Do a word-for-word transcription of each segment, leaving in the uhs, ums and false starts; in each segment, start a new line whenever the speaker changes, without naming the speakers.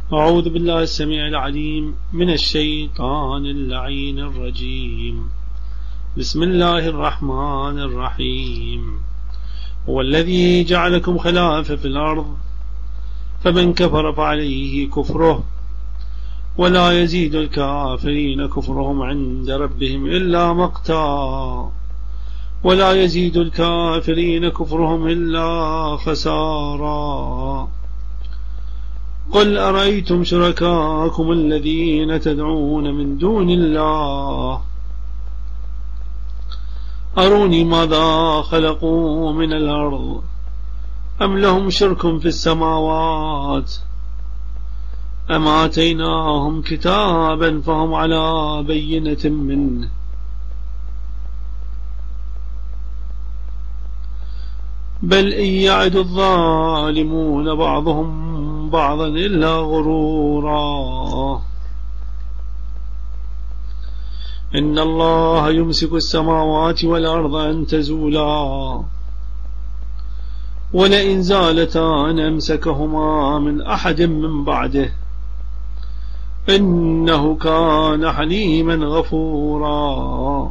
أعوذ بالله السميع العليم من الشيطان اللعين الرجيم. بسم الله الرحمن الرحيم. هو الذي جعلكم خلائف في الأرض فمن كفر فعليه كفره ولا يزيد الكافرين كفرهم عند ربهم إلا مقتا ولا يزيد الكافرين كفرهم إلا خسارا. قل أرأيتم شركاءكم الذين تدعون من دون الله أروني ماذا خلقوا من الأرض أم لهم شرك في السماوات أم آتيناهم كتابا فهم على بينة منه بل إن يعد الظالمون بعضهم بعضا إلا غرورا. إن الله يمسك السماوات والأرض أن تزولا ولئن زالتا أن أمسكهما من أحد من بعده إنه كان حليما غفورا.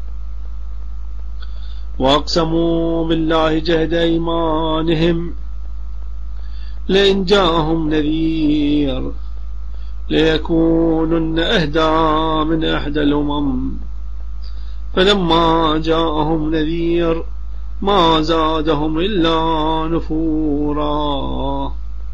وأقسموا بالله جهد أيمانهم لئن جاءهم نذير ليكونن أهدى من إحدى الأمم فلما جاءهم نذير ما زادهم إلا نفورا.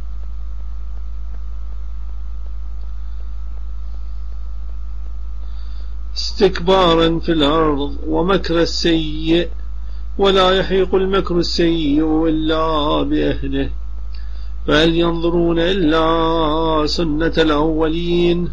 استكبارا في الأرض ومكر السيء ولا يحيق المكر السيء إلا بأهله فهل ينظرون إلا سنة الأولين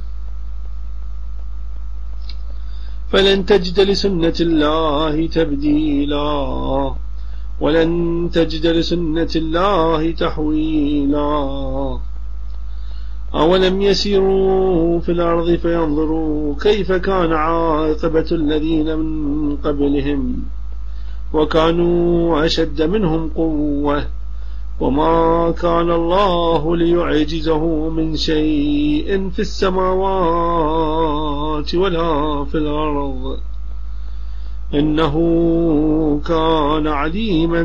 فلن تجد لسنة الله تبديلا ولن تجد لسنة الله تحويلا. أولم يسيروا في الأرض فينظروا كيف كان عاقبة الذين من قبلهم وكانوا أشد منهم قوة وما كان الله ليعجزه من شيء في السماوات ولا في الأرض إنه كان عليما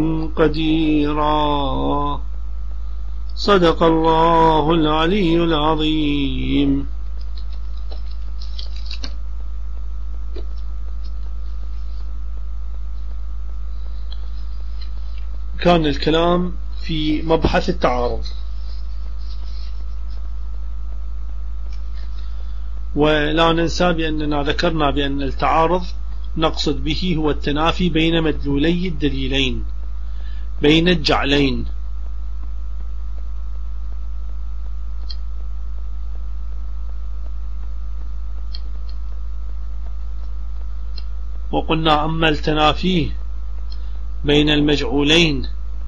قديرا. صدق الله العلي العظيم. كان الكلام في مبحث التعارض، ولا ننسى بأننا ذكرنا بأن التعارض نقصد به هو التنافي بين مدلولي الدليلين بين الجعلين. وقلنا أما التنافي بين المجعولين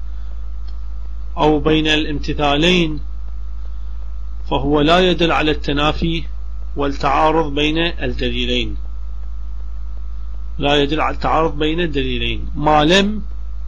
أو بين الامتثالين فهو لا يدل على التنافي والتعارض بين الدليلين، لا يدل على التعارض بين الدليلين ما لم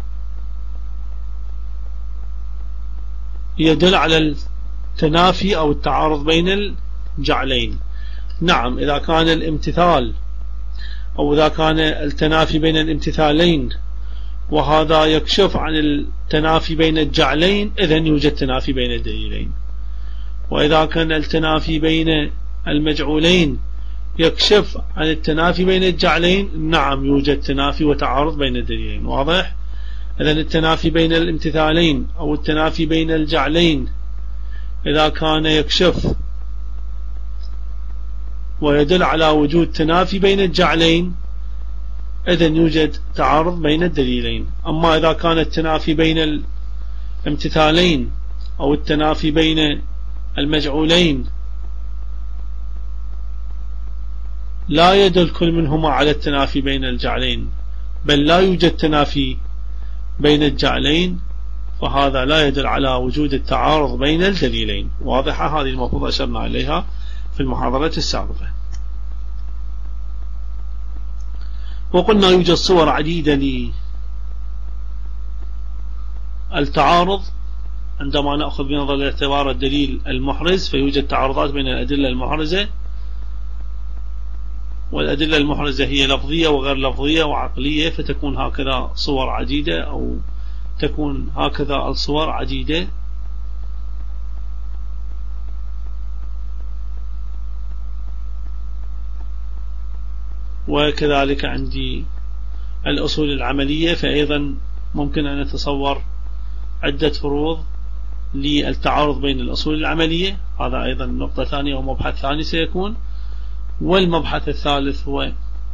يدل على التنافي أو التعارض بين الجعلين. نعم، إذا كان الامتثال أو إذا كان التنافي بين الامتثالين وهذا يكشف عن التنافي بين الجعلين إذن يوجد تنافي بين الدليلين. وإذا كان التنافي بين المجعولين يكشف عن التنافي بين الجعلين نعم يوجد تنافي وتعارض بين الدليلين. واضح؟ إذن التنافي بين الامتثالين أو التنافي بين الجعلين إذا كان يكشف ويدل على وجود تنافي بين الجعلين إذن يوجد تعارض بين الدليلين. أما إذا كان التنافي بين الامتثالين أو التنافي بين المجعولين لا يدل كل منهما على التنافي بين الجعلين بل لا يوجد تنافي بين الجعلين فهذا لا يدل على وجود التعارض بين الدليلين. واضحة؟ هذه المفروض أشرنا إليها في المحاضرة السابقة. وقلنا يوجد صور عديدة للتعارض عندما نأخذ بنظر الاعتبار الدليل المحرز فيوجد تعارضات بين الأدلة المحرزة، والأدلة المحرزة هي لفظية وغير لفظية وعقلية، فتكون هكذا صور عديدة أو تكون هكذا الصور عديدة. وكذلك عندي الأصول العملية، فأيضا ممكن أن نتصور عدة فروض للتعارض بين الأصول العملية، هذا أيضا نقطة ثانية ومبحث ثاني سيكون. والمبحث الثالث هو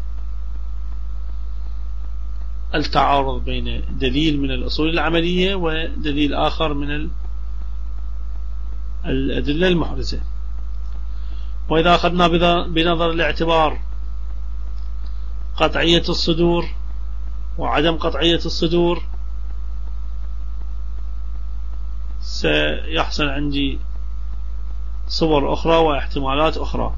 التعارض بين دليل من الأصول العملية ودليل آخر من الأدلة المحرزة. وإذا أخذنا بنظر الاعتبار قطعية الصدور وعدم قطعية الصدور، سيحصل عندي صور أخرى واحتمالات أخرى.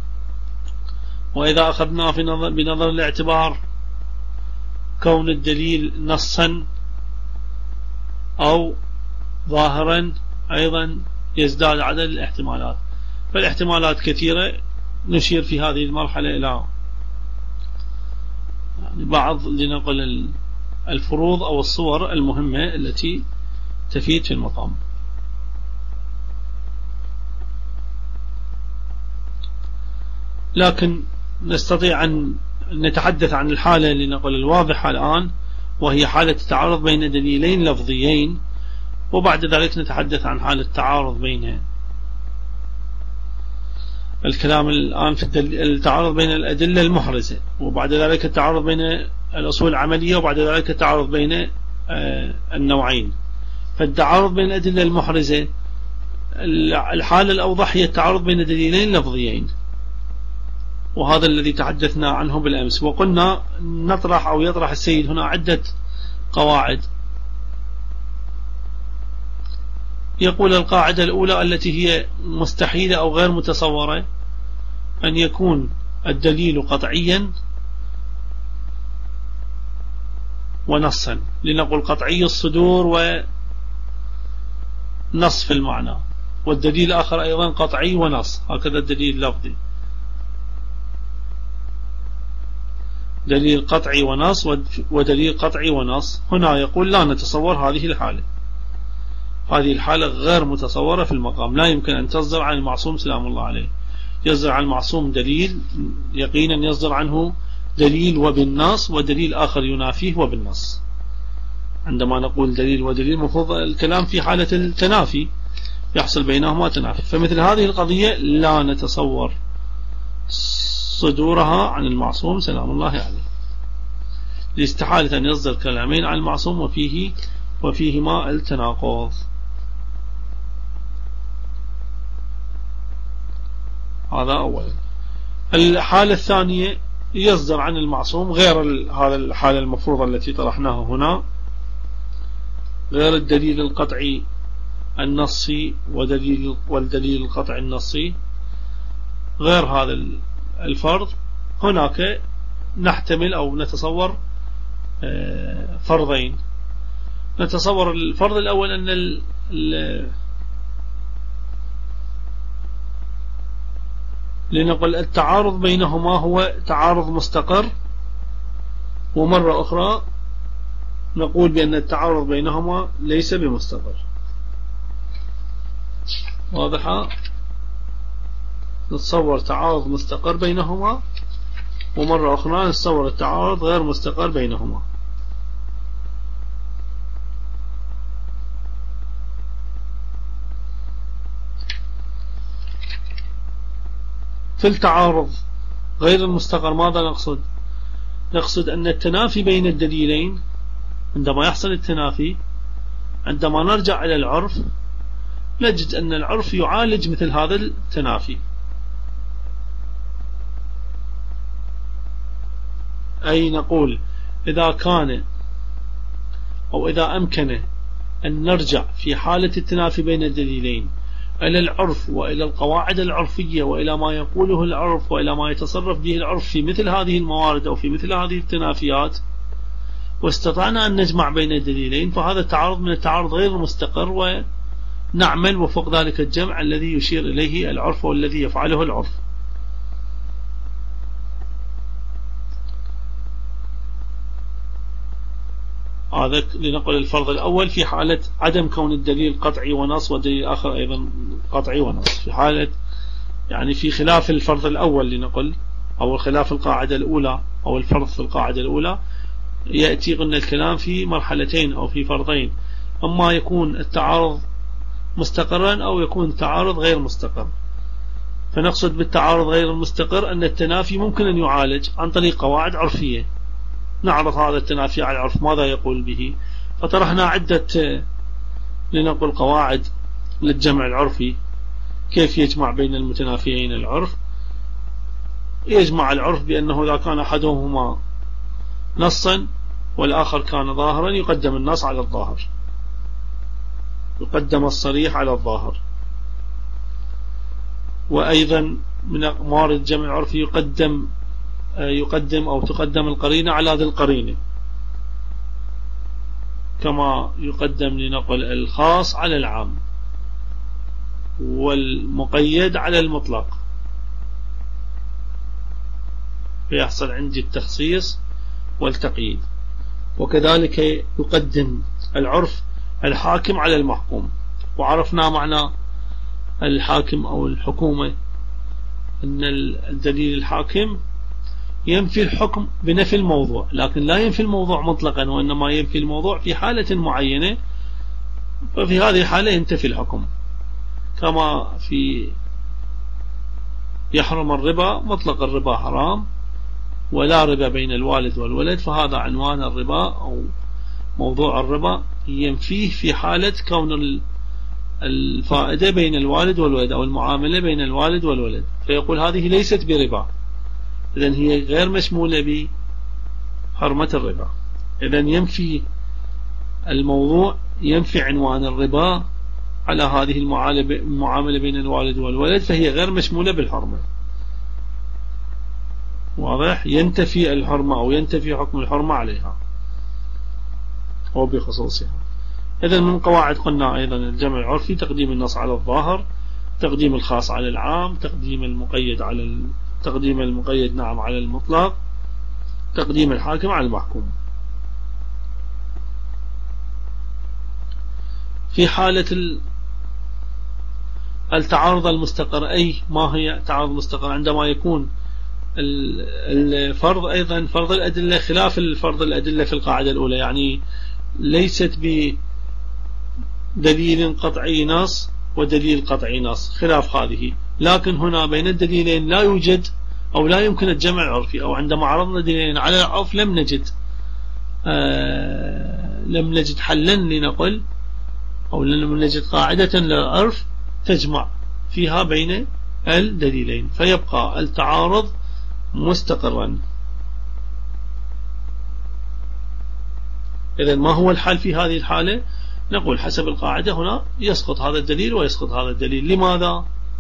وإذا أخذنا في نظر بنظر الاعتبار كون الدليل نصا أو ظاهرا، أيضا يزداد عدد الاحتمالات، فالاحتمالات كثيرة. نشير في هذه المرحلة إلى يعني بعض لنقل الفروض أو الصور المهمة التي تفيد في المقام. لكن نستطيع أن نتحدث عن الحالة لنقل الواضحة الآن، وهي حالة التعارض بين دليلين لفظيين، وبعد ذلك نتحدث عن حالة التعارض بين الكلام الآن في التعارض بين الأدلة المحرزة، وبعد ذلك التعارض بين الأصول العملية، وبعد ذلك التعارض بين النوعين. فالتعارض بين الأدلة المحرزة الحالة الأوضح هي التعارض بين دليلين لفظيين، وهذا الذي تحدثنا عنه بالأمس. وقلنا نطرح أو يطرح السيد هنا عدة قواعد. يقول القاعدة الأولى التي هي مستحيلة أو غير متصورة أن يكون الدليل قطعيا ونصا، لنقول قطعي الصدور ونص في المعنى، والدليل الآخر أيضا قطعي ونص، هكذا الدليل اللفظي، دليل قطعي ونص ودليل قطعي ونص. هنا يقول لا نتصور هذه الحالة، هذه الحالة غير متصورة في المقام، لا يمكن أن تصدر عن المعصوم سلام الله عليه. يصدر عن المعصوم دليل يقينا يصدر عنه دليل وبالنص، ودليل آخر ينافيه وبالنص. عندما نقول دليل ودليل مفروض الكلام في حالة التنافي، يحصل بينهما تنافي. فمثل هذه القضية لا نتصور صدورها عن المعصوم سلام الله عليه، لاستحالة أن يصدر كلامين عن المعصوم وفيه وفيهما التناقض. هذا أولا. الحالة الثانية يصدر عن المعصوم غير هذا الحالة المفروضة التي طرحناها هنا، غير الدليل القطعي النصي ودليل والدليل القطعي النصي، غير هذا الفرض. هناك نحتمل أو نتصور فرضين. نتصور الفرض الأول أن ال ال لنقل التعارض بينهما هو تعارض مستقر، ومرة أخرى نقول بأن التعارض بينهما ليس بمستقر. واضحة؟ نتصور تعارض مستقر بينهما، ومرة أخرى نتصور التعارض غير مستقر بينهما. في التعارض غير المستقر ماذا نقصد؟ نقصد أن التنافي بين الدليلين، عندما يحصل التنافي عندما نرجع إلى العرف نجد أن العرف يعالج مثل هذا التنافي. أي نقول إذا كان أو إذا أمكن أن نرجع في حالة التنافي بين الدليلين إلى العرف وإلى القواعد العرفية وإلى ما يقوله العرف وإلى ما يتصرف به العرف في مثل هذه الموارد أو في مثل هذه التنافيات، واستطعنا أن نجمع بين الدليلين، فهذا التعارض من التعارض غير المستقر نعمل وفق ذلك الجمع الذي يشير إليه العرف والذي يفعله العرف. هذا لنقل الفرض الأول في حالة عدم كون الدليل قطعي ونص، والدليل الآخر أيضا قطعي ونص. في حالة يعني في خلاف الفرض الأول لنقل، أو خلاف القاعدة الأولى أو الفرض في القاعدة الأولى، يأتي قلنا الكلام في مرحلتين أو في فرضين، أما يكون التعارض مستقرا أو يكون التعارض غير مستقر. فنقصد بالتعارض غير المستقر أن التنافي ممكن أن يعالج عن طريق قواعد عرفية. نعرض هذا التنافي على العرف ماذا يقول به، فطرحنا عدة لنقل قواعد للجمع العرفي، كيف يجمع بين المتنافيين العرف. يجمع العرف بأنه إذا كان أحدهما نصا والآخر كان ظاهرا يقدم النص على الظاهر، يقدم الصريح على الظاهر. وأيضا من موارد الجمع العرفي يقدم يقدم أو تقدم القرينة على ذي القرينة، كما يقدم لنقل الخاص على العام والمقيد على المطلق، فيحصل عندي التخصيص والتقييد. وكذلك يقدم العرف الحاكم على المحكوم. وعرفنا معنى الحاكم أو الحكومة أن الدليل الحاكم ينفي الحكم بنفي الموضوع، لكن لا ينفي الموضوع مطلقا، وإنما ينفي الموضوع في حالة معينة، ففي هذه الحالة ينتفي الحكم. كما في يحرم الربا، مطلق الربا حرام ولا ربا بين الوالد والولد، فهذا عنوان الربا أو موضوع الربا ينفيه في حالة كون الفائدة بين الوالد والولد أو المعاملة بين الوالد والولد، فيقول هذه ليست بربا، إذن هي غير مشمولة بحرمة الربا. إذن ينفي الموضوع، ينفي عنوان الربا على هذه المعاملة بين الوالد والولد، فهي غير مشمولة بالحرمة. واضح؟ ينتفي الحرمة أو ينتفي حكم الحرمة عليها أو بخصوصها. إذن من قواعد قلنا أيضا الجمع العرفي تقديم النص على الظاهر، تقديم الخاص على العام، تقديم المقيد على ال... تقديم المقيد نعم على المطلق، تقديم الحاكم على المحكوم. في حالة التعارض المستقر، أي ما هي تعارض مستقر؟ عندما يكون الفرض أيضا فرض الأدلة خلاف الفرض الأدلة في القاعدة الأولى، يعني ليست بدليل قطعي نص ودليل قطعي نص، خلاف هذه. لكن هنا بين الدليلين لا يوجد أو لا يمكن الجمع العرفي، أو عندما عرضنا دليلين على العرف لم نجد آه لم نجد حلا لنقل، أو لم نجد قاعدة للعرف تجمع فيها بين الدليلين، فيبقى التعارض مستقرا. إذن ما هو الحل في هذه الحالة؟ نقول حسب القاعدة هنا يسقط هذا الدليل ويسقط هذا الدليل. لماذا؟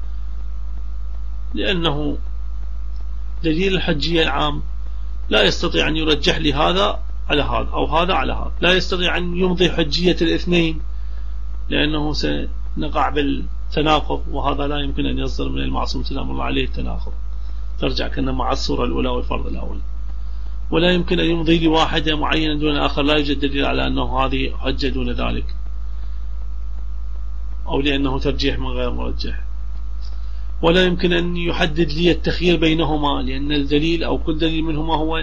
لأنه دليل الحجية العام لا يستطيع أن يرجح لي هذا على هذا أو هذا على هذا، لا يستطيع أن يمضي حجية الاثنين، لأنه سنقع بالتناقض، وهذا لا يمكن أن يصدر من المعصوم سلام الله عليه التناقض، ترجع كنا مع الصورة الأولى والفرض الأول. ولا يمكن أن يمضي لي واحدة معينة دون الآخر، لا يوجد دليل على أنه هذه حجة دون ذلك، أو لأنه ترجيح من غير مرجح. ولا يمكن أن يحدد لي التخيير بينهما، لأن الدليل أو كل دليل منهما هو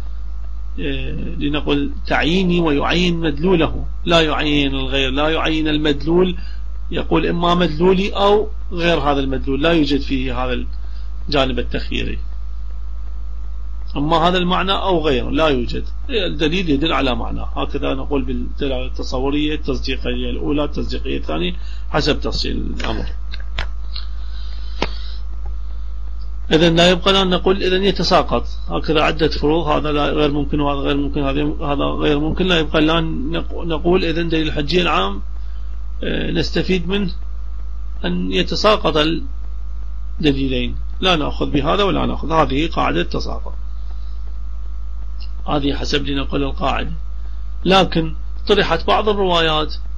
لنقل تعييني ويعين مدلوله، لا يعين الغير، لا يعين المدلول، يقول إما مدلولي أو غير هذا المدلول، لا يوجد فيه هذا الجانب التخييري. أما هذا المعنى أو غيره لا يوجد، الدليل يدل على معنى. هكذا نقول بالدلالة التصورية، التصديقية الأولى، التصديقية الثانية، حسب تفصيل الأمر. إذن لا يبقى أن نقول إذن يتساقط، هكذا عدة فروض، هذا لا غير ممكن وهذا غير ممكن، هذا غير ممكن، لا يبقى لا نقول إذن دليل الحجية العام نستفيد منه أن يتساقط الدليلين، لا نأخذ بهذا ولا نأخذ، هذه قاعدة تساقط، هذه حسب لنقل القاعدة. لكن طرحت بعض الروايات